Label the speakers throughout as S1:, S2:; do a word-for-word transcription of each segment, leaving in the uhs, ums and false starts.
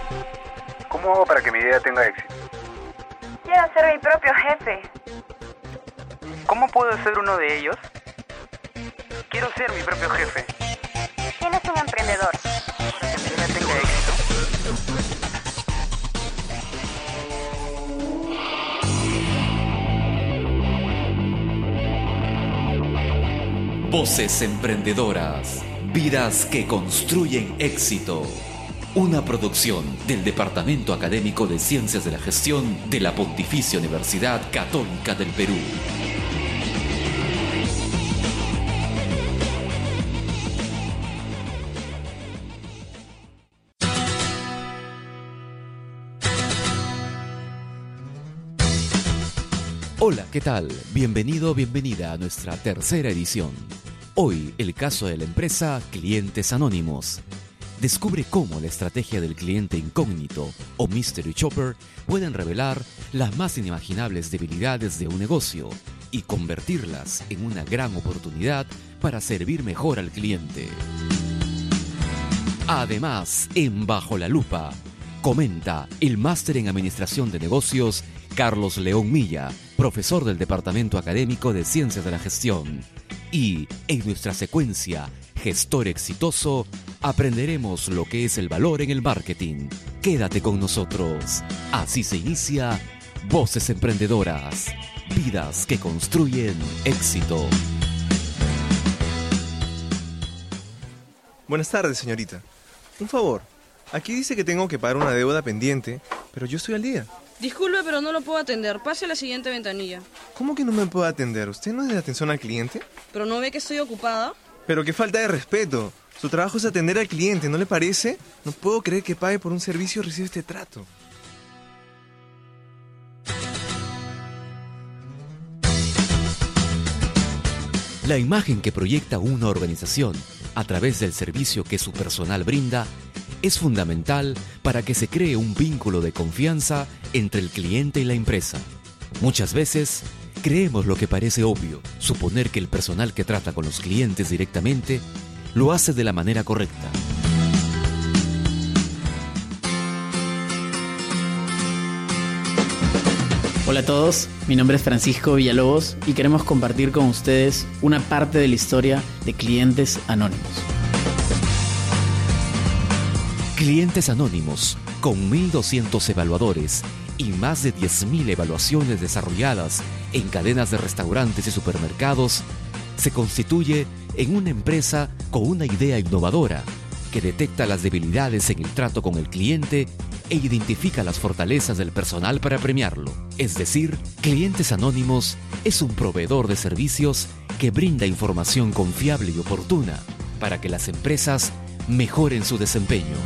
S1: ¿Cómo hago para que mi idea tenga éxito?
S2: Quiero ser mi propio jefe.
S1: ¿Cómo puedo ser uno de ellos? Quiero ser mi propio jefe.
S2: ¿Quién es un emprendedor?
S1: Para que mi idea tenga éxito.
S3: Voces emprendedoras, vidas que construyen éxito. Una producción del Departamento Académico de Ciencias de la Gestión de la Pontificia Universidad Católica del Perú. Hola, ¿qué tal? Bienvenido, bienvenida a nuestra tercera edición. Hoy, el caso de la empresa Clientes Anónimos. Descubre cómo la estrategia del cliente incógnito o Mystery Shopper pueden revelar las más inimaginables debilidades de un negocio y convertirlas en una gran oportunidad para servir mejor al cliente. Además, en Bajo la Lupa, comenta el máster en Administración de Negocios Carlos León Milla, profesor del Departamento Académico de Ciencias de la Gestión. Y en nuestra secuencia Gestor Exitoso, aprenderemos lo que es el valor en el marketing. Quédate con nosotros. Así se inicia Voces Emprendedoras, vidas que construyen éxito.
S4: Buenas tardes, señorita. Un favor, aquí dice que tengo que pagar una deuda pendiente, pero yo estoy al día.
S5: Disculpe, pero no lo puedo atender. Pase a la siguiente ventanilla.
S4: ¿Cómo que no me puede atender? ¿Usted no es de atención al cliente?
S5: ¿Pero no ve que estoy ocupada?
S4: Pero qué falta de respeto. Su trabajo es atender al cliente, ¿no le parece? No puedo creer que pague por un servicio y reciba este trato.
S3: La imagen que proyecta una organización a través del servicio que su personal brinda es fundamental para que se cree un vínculo de confianza entre el cliente y la empresa. Muchas veces creemos lo que parece obvio, suponer que el personal que trata con los clientes directamente lo hace de la manera correcta.
S6: Hola a todos, mi nombre es Francisco Villalobos y queremos compartir con ustedes una parte de la historia de Clientes Anónimos.
S3: Clientes Anónimos, con mil doscientos evaluadores y más de diez mil evaluaciones desarrolladas en cadenas de restaurantes y supermercados, se constituye en una empresa con una idea innovadora que detecta las debilidades en el trato con el cliente e identifica las fortalezas del personal para premiarlo. Es decir, Clientes Anónimos es un proveedor de servicios que brinda información confiable y oportuna para que las empresas mejoren su desempeño.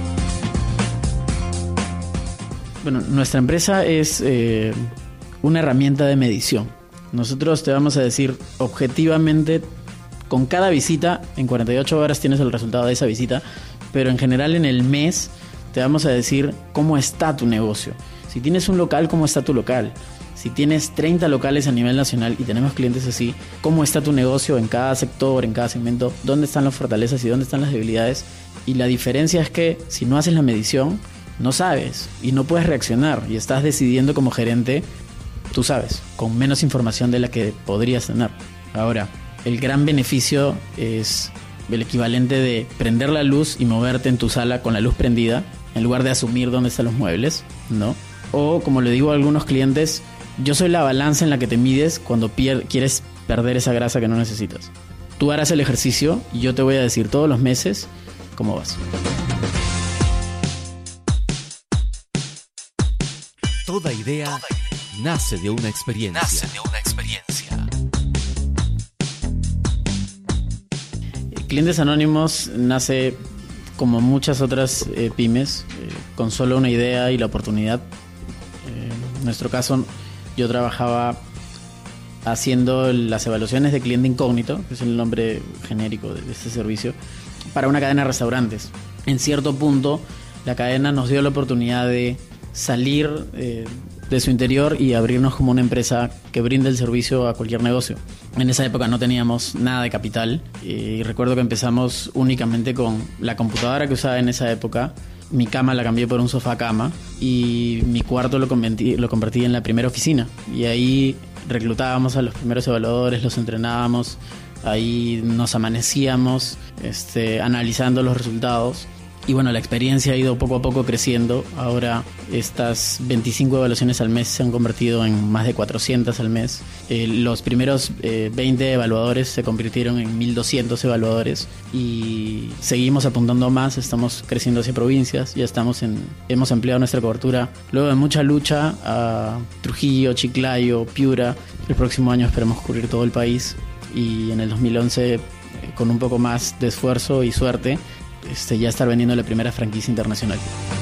S6: Bueno, nuestra empresa es eh, una herramienta de medición. Nosotros te vamos a decir objetivamente, con cada visita, en cuarenta y ocho horas tienes el resultado de esa visita, pero en general en el mes te vamos a decir cómo está tu negocio. Si tienes un local, cómo está tu local. Si tienes treinta locales a nivel nacional y tenemos clientes así, cómo está tu negocio en cada sector, en cada segmento, dónde están las fortalezas y dónde están las debilidades. Y la diferencia es que si no haces la medición, no sabes y no puedes reaccionar y estás decidiendo como gerente, tú sabes, con menos información de la que podrías tener. Ahora, el gran beneficio es el equivalente de prender la luz y moverte en tu sala con la luz prendida en lugar de asumir dónde están los muebles, ¿no? O, como le digo a algunos clientes, yo soy la balanza en la que te mides cuando pier- quieres perder esa grasa que no necesitas. Tú harás el ejercicio y yo te voy a decir todos los meses cómo vas.
S3: Toda idea nace de una experiencia. Nace de una experiencia.
S6: Clientes Anónimos nace como muchas otras eh, pymes, eh, con solo una idea y la oportunidad. Eh, en nuestro caso, yo trabajaba haciendo las evaluaciones de cliente incógnito, que es el nombre genérico de, de este servicio, para una cadena de restaurantes. En cierto punto, la cadena nos dio la oportunidad de salir eh, de su interior y abrirnos como una empresa que brinde el servicio a cualquier negocio. En esa época no teníamos nada de capital y recuerdo que empezamos únicamente con la computadora que usaba en esa época, mi cama la cambié por un sofá cama y mi cuarto lo convertí, lo convertí en la primera oficina. Y ahí reclutábamos a los primeros evaluadores, los entrenábamos, ahí nos amanecíamos este, analizando los resultados. Y bueno, la experiencia ha ido poco a poco creciendo. Ahora estas veinticinco evaluaciones al mes se han convertido en más de cuatrocientas al mes. Eh, los primeros eh, veinte evaluadores se convirtieron en mil doscientos evaluadores y seguimos apuntando más. Estamos creciendo hacia provincias. Ya estamos en, hemos ampliado nuestra cobertura luego de mucha lucha a Trujillo, Chiclayo, Piura. El próximo año esperamos cubrir todo el país y en el dos mil once, eh, con un poco más de esfuerzo y suerte, Este, ya estar vendiendo la primera franquicia internacional.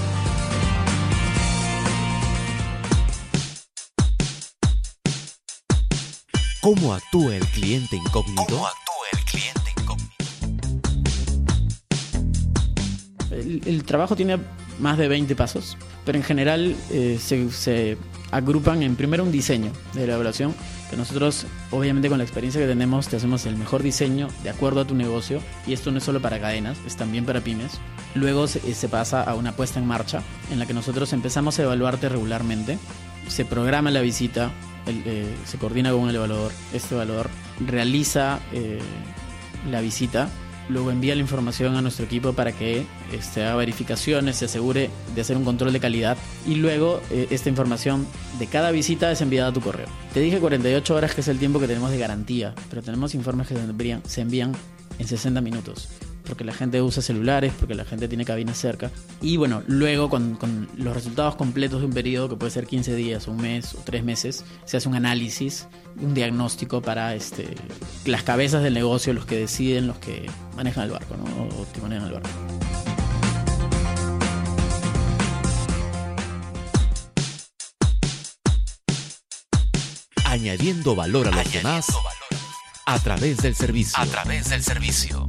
S3: ¿Cómo actúa el cliente incógnito?
S7: ¿Cómo actúa el cliente incógnito?
S6: El, el trabajo tiene más de veinte pasos, pero en general eh, se, se agrupan en primero un diseño de la evaluación, que nosotros obviamente con la experiencia que tenemos te hacemos el mejor diseño de acuerdo a tu negocio, y esto no es solo para cadenas, es también para pymes. Luego se, se pasa a una puesta en marcha en la que nosotros empezamos a evaluarte regularmente, se programa la visita, el, eh, se coordina con el evaluador, este evaluador realiza eh, la visita, luego envía la información a nuestro equipo para que este, haga verificaciones, se asegure de hacer un control de calidad, y luego eh, esta información de cada visita es enviada a tu correo. Te dije cuarenta y ocho horas, que es el tiempo que tenemos de garantía, pero tenemos informes que se envían, se envían en sesenta minutos, porque la gente usa celulares, porque la gente tiene cabinas cerca. Y bueno, luego con, con los resultados completos de un periodo, que puede ser quince días, un mes o tres meses, se hace un análisis, un diagnóstico para este, las cabezas del negocio, los que deciden, los que manejan el barco, ¿no? O timonean el barco.
S3: Añadiendo valor a los
S7: Añadiendo
S3: demás
S7: valor
S3: a través del servicio.
S7: a través del servicio.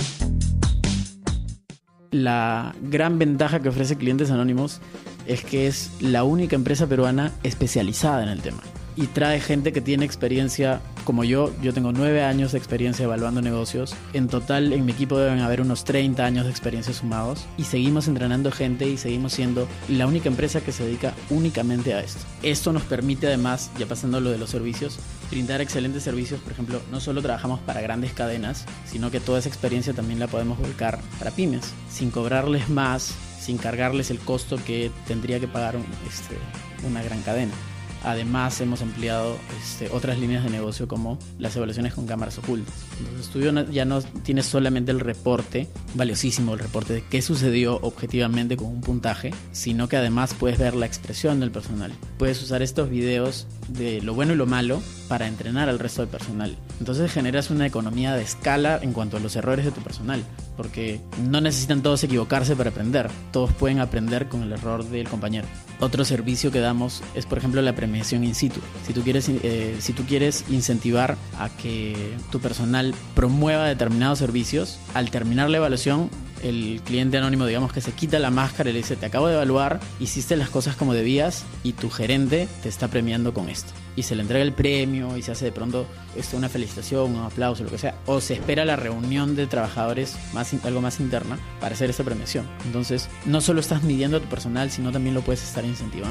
S6: La gran ventaja que ofrece Clientes Anónimos es que es la única empresa peruana especializada en el tema. Y trae gente que tiene experiencia como yo. Yo tengo nueve años de experiencia evaluando negocios. En total en mi equipo deben haber unos treinta años de experiencia sumados. Y seguimos entrenando gente y seguimos siendo la única empresa que se dedica únicamente a esto. Esto nos permite además, ya pasando a lo de los servicios, brindar excelentes servicios. Por ejemplo, no solo trabajamos para grandes cadenas, sino que toda esa experiencia también la podemos volcar para pymes, sin cobrarles más, sin cargarles el costo que tendría que pagar un, este, una gran cadena. Además hemos empleado este, otras líneas de negocio, como las evaluaciones con cámaras ocultas. Entonces tú ya no tienes solamente el reporte, valiosísimo el reporte de qué sucedió objetivamente con un puntaje, sino que además puedes ver la expresión del personal. Puedes usar estos videos de lo bueno y lo malo para entrenar al resto del personal. Entonces generas una economía de escala en cuanto a los errores de tu personal, porque no necesitan todos equivocarse para aprender, todos pueden aprender con el error del compañero. Otro servicio que damos es, por ejemplo, la premiación in situ. Si tú quieres, eh, si tú quieres incentivar a que tu personal promueva determinados servicios, al terminar la evaluación, el cliente anónimo, digamos, que se quita la máscara y le dice: te acabo de evaluar, hiciste las cosas como debías y tu gerente te está premiando con esto. Y se le entrega el premio y se hace de pronto esto, una felicitación, un aplauso, lo que sea. O se espera la reunión de trabajadores, más, algo más interna, para hacer esta premiación. Entonces, no solo estás midiendo a tu personal, sino también lo puedes estar incentivando.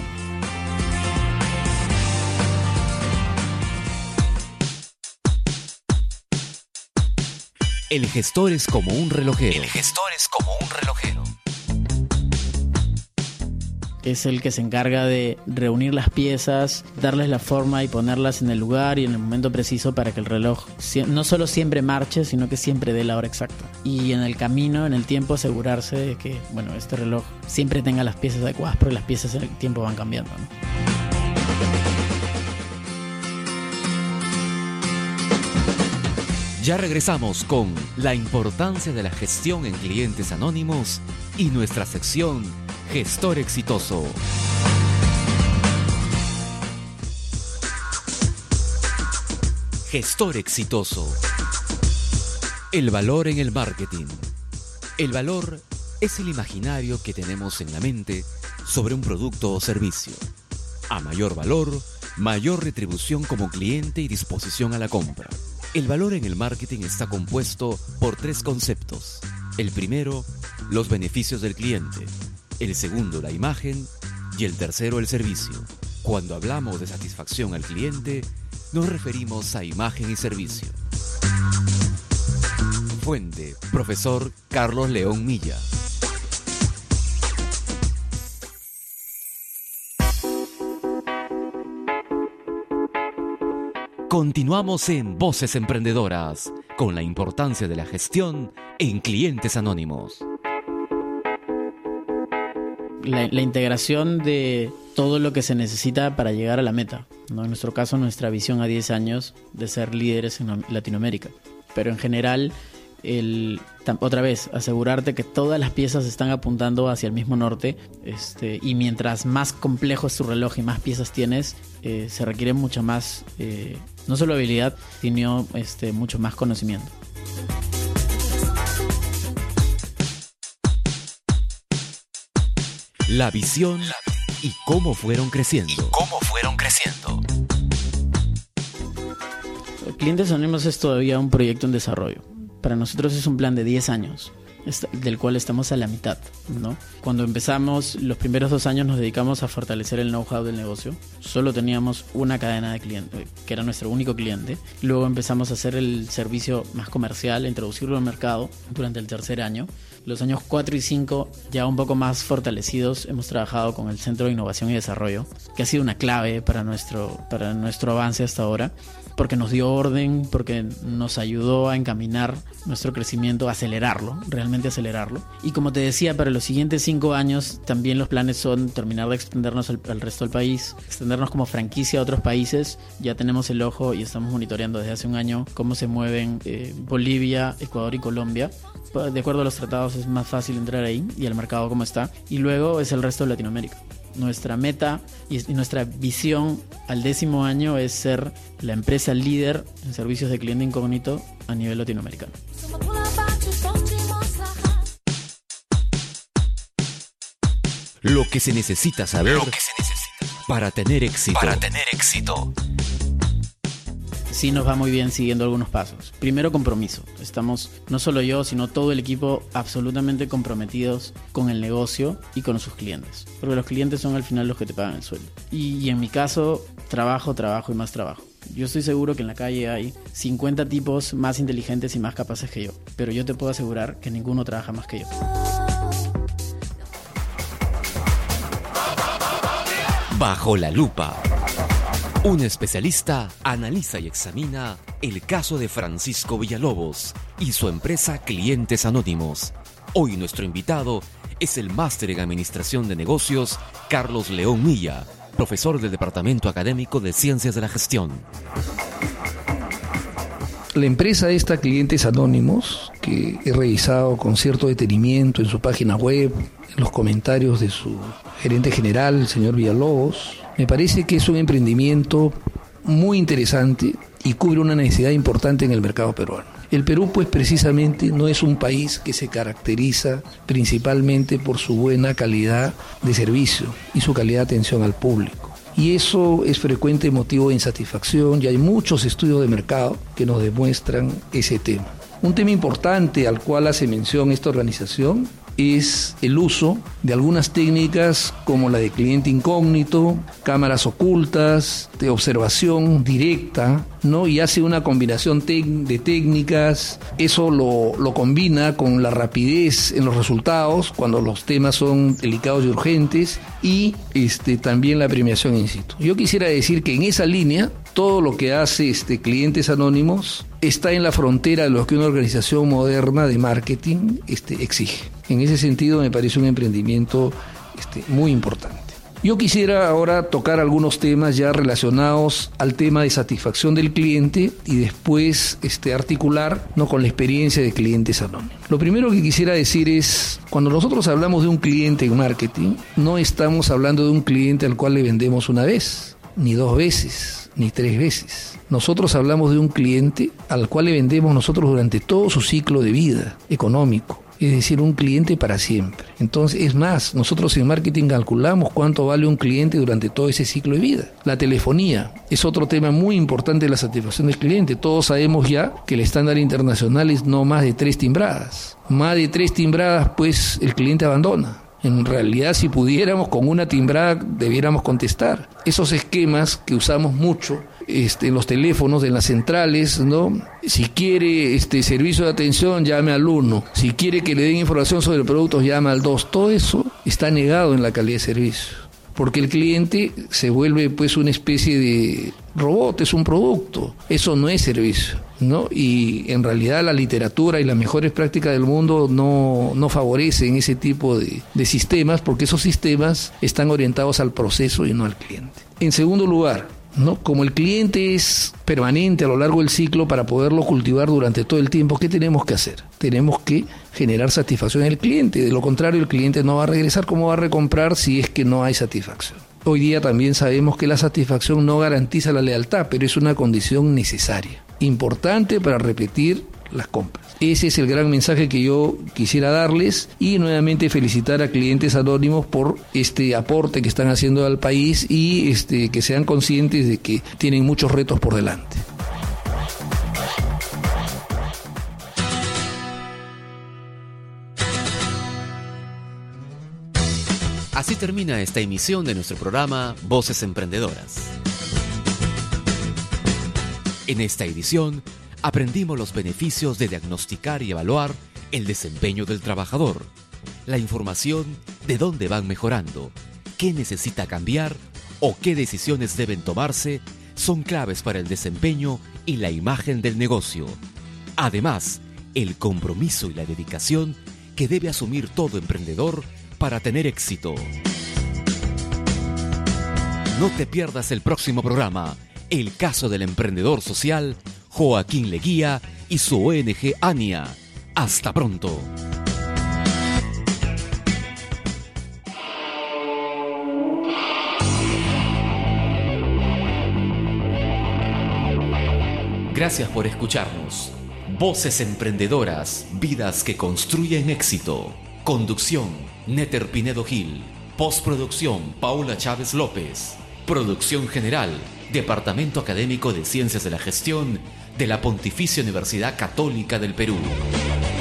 S3: El gestor es como un relojero.
S7: El gestor es como un relojero.
S6: Es el que se encarga de reunir las piezas, darles la forma y ponerlas en el lugar y en el momento preciso para que el reloj no solo siempre marche, sino que siempre dé la hora exacta. Y en el camino, en el tiempo, asegurarse de que, bueno, este reloj siempre tenga las piezas adecuadas, porque las piezas en el tiempo van cambiando, ¿no?
S3: Ya regresamos con la importancia de la gestión en Clientes Anónimos y nuestra sección Gestor Exitoso. Gestor Exitoso. El valor en el marketing. El valor es el imaginario que tenemos en la mente sobre un producto o servicio. A mayor valor, mayor retribución como cliente y disposición a la compra. El valor en el marketing está compuesto por tres conceptos. El primero, los beneficios del cliente. el segundo la imagen y el tercero el servicio. Cuando hablamos de satisfacción al cliente, nos referimos a imagen y servicio. Fuente, profesor Carlos León Milla. Continuamos en Voces Emprendedoras, con la importancia de la gestión en clientes anónimos.
S6: La, la integración de todo lo que se necesita para llegar a la meta, ¿no? En nuestro caso, nuestra visión a diez años de ser líderes en Latinoamérica. Pero en general, el, otra vez, asegurarte que todas las piezas están apuntando hacia el mismo norte, este, y mientras más complejo es tu reloj y más piezas tienes, eh, se requiere mucha más, eh, no solo habilidad, sino este, mucho más conocimiento.
S3: La visión y cómo fueron creciendo.
S7: ¿Y cómo fueron creciendo?
S6: Clientes Anónimos es todavía un proyecto en desarrollo. Para nosotros es un plan de diez años, del cual estamos a la mitad, ¿no? Cuando empezamos, los primeros dos años nos dedicamos a fortalecer el know-how del negocio. Solo teníamos una cadena de clientes, que era nuestro único cliente. Luego empezamos a hacer el servicio más comercial, a introducirlo al mercado durante el tercer año. Los años cuatro y cinco, ya un poco más fortalecidos, hemos trabajado con el Centro de Innovación y Desarrollo, que ha sido una clave para nuestro, para nuestro avance hasta ahora, porque nos dio orden, porque nos ayudó a encaminar nuestro crecimiento, a acelerarlo, realmente acelerarlo. Y como te decía, para los siguientes cinco años también los planes son terminar de extendernos al, al resto del país, extendernos como franquicia a otros países. Ya tenemos el ojo y estamos monitoreando desde hace un año cómo se mueven eh, Bolivia, Ecuador y Colombia. De acuerdo a los tratados es más fácil entrar ahí y el mercado cómo está. Y luego es el resto de Latinoamérica. Nuestra meta y nuestra visión al décimo año es ser la empresa líder en servicios de cliente incógnito a nivel latinoamericano.
S3: Lo que se necesita saber
S7: Lo que se necesita
S3: para tener éxito.
S7: para tener éxito.
S6: Sí nos va muy bien siguiendo algunos pasos. Primero, compromiso. Estamos, no solo yo, sino todo el equipo, absolutamente comprometidos con el negocio y con sus clientes. Porque los clientes son al final los que te pagan el sueldo. Y, y en mi caso, trabajo, trabajo y más trabajo. Yo estoy seguro que en la calle hay cincuenta tipos más inteligentes y más capaces que yo. Pero yo te puedo asegurar que ninguno trabaja más que yo.
S3: Bajo la lupa. Un especialista analiza y examina el caso de Francisco Villalobos y su empresa Clientes Anónimos. Hoy nuestro invitado es el máster en Administración de Negocios, Carlos León Milla, profesor del Departamento Académico de Ciencias de la Gestión.
S8: La empresa esta, Clientes Anónimos, que he revisado con cierto detenimiento en su página web, en los comentarios de su gerente general, el señor Villalobos, me parece que es un emprendimiento muy interesante y cubre una necesidad importante en el mercado peruano. El Perú, pues, precisamente no es un país que se caracteriza principalmente por su buena calidad de servicio y su calidad de atención al público. Y eso es frecuente motivo de insatisfacción y hay muchos estudios de mercado que nos demuestran ese tema. Un tema importante al cual hace mención esta organización es el uso de algunas técnicas como la de cliente incógnito, cámaras ocultas, de observación directa, ¿no? Y hace una combinación tec- de técnicas. Eso lo, lo combina con la rapidez en los resultados cuando los temas son delicados y urgentes, y este, también la premiación in situ. Yo quisiera decir que en esa línea todo lo que hace este Clientes Anónimos está en la frontera de lo que una organización moderna de marketing este, exige. En ese sentido me parece un emprendimiento este, muy importante. Yo quisiera ahora tocar algunos temas ya relacionados al tema de satisfacción del cliente y después este, articular ¿no? con la experiencia de Clientes Anónimos. Lo primero que quisiera decir es, cuando nosotros hablamos de un cliente en marketing, no estamos hablando de un cliente al cual le vendemos una vez, ni dos veces, ni tres veces. Nosotros hablamos de un cliente al cual le vendemos nosotros durante todo su ciclo de vida económico. Es decir, un cliente para siempre. Entonces, es más, nosotros en marketing calculamos cuánto vale un cliente durante todo ese ciclo de vida. La telefonía es otro tema muy importante de la satisfacción del cliente. Todos sabemos ya que el estándar internacional es no más de tres timbradas. Más de tres timbradas, pues, el cliente abandona. En realidad, si pudiéramos, con una timbrada debiéramos contestar. Esos esquemas que usamos mucho este, en los teléfonos, en las centrales, ¿no? Si quiere este servicio de atención, llame al uno. Si quiere que le den información sobre productos, llame al dos. Todo eso está negado en la calidad de servicio. Porque el cliente se vuelve pues una especie de robot, es un producto. Eso no es servicio, ¿no? Y en realidad la literatura y las mejores prácticas del mundo no, no favorecen ese tipo de, de sistemas, porque esos sistemas están orientados al proceso y no al cliente. En segundo lugar, ¿no? Como el cliente es permanente a lo largo del ciclo, para poderlo cultivar durante todo el tiempo, ¿qué tenemos que hacer? Tenemos que generar satisfacción en el cliente. De lo contrario, el cliente no va a regresar. ¿Cómo va a recomprar si es que no hay satisfacción? Hoy día también sabemos que la satisfacción no garantiza la lealtad, pero es una condición necesaria, importante para repetir las compras. Ese es el gran mensaje que yo quisiera darles, y nuevamente felicitar a Clientes Anónimos por este aporte que están haciendo al país, y este que sean conscientes de que tienen muchos retos por delante.
S3: Así termina esta emisión de nuestro programa Voces Emprendedoras. En esta edición aprendimos los beneficios de diagnosticar y evaluar el desempeño del trabajador, la información de dónde van mejorando, qué necesita cambiar o qué decisiones deben tomarse son claves para el desempeño y la imagen del negocio. Además, el compromiso y la dedicación que debe asumir todo emprendedor para tener éxito. No te pierdas el próximo programa, El caso del emprendedor social Joaquín Leguía y su O N G ANIA. Hasta pronto. Gracias por escucharnos. Voces Emprendedoras, vidas que construyen éxito. Conducción, Néter Pinedo Gil. Postproducción, Paula Chávez López. Producción general, Departamento Académico de Ciencias de la Gestión de la Pontificia Universidad Católica del Perú.